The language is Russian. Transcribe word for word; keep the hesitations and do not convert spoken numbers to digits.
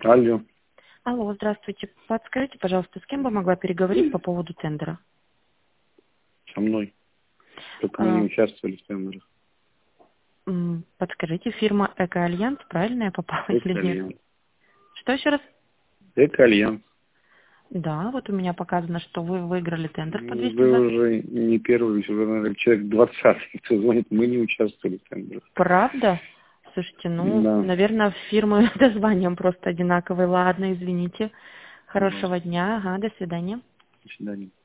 Алло. Алло, здравствуйте. Подскажите, пожалуйста, с кем бы могла переговорить по поводу тендера? Со мной. Только мы А, не участвовали в тендерах. м, Подскажите, фирма Экоальянс, правильно я попала или нет? Эко-альянс. Что еще раз? Эко-альянс. Да, вот у меня показано, что вы выиграли тендер по двести Вы двадцать. уже не первый, уже, наверное, человек двадцатый, кто звонит. Мы не участвовали в тендерах. Правда? Слушайте, ну, Да. наверное, фирмы с названием просто одинаковые. Ладно, извините. Пожалуйста. Хорошего дня. Ага, до свидания. До свидания.